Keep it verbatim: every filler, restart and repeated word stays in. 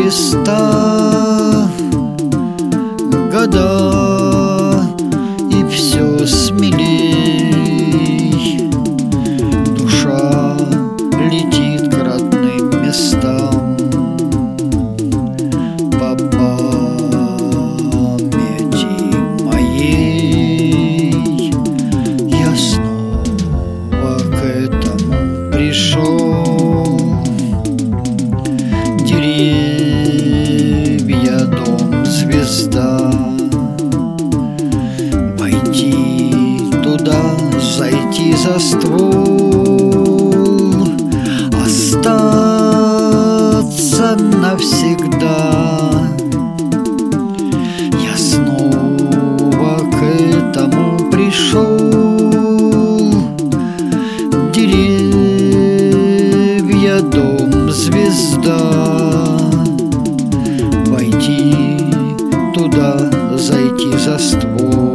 листа года, и все смелей душа летит к родным местам. По памяти моей я снова к этому пришел. Деревья, дом, звезда. Войти туда, зайти за ствол, остаться навсегда. Я снова к этому пришел. Деревья, дом, звезда. Войти туда, зайти за ствол.